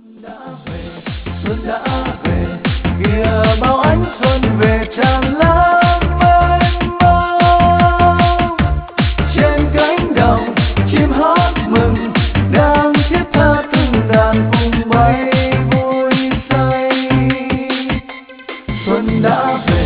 Xuân đã về, kìa bao ánh xuân về tràn lan mênh mông. Trên cánh đồng chim hót mừng, đang thiết tha từng đàn cùng bay vui say. Xuân đã về.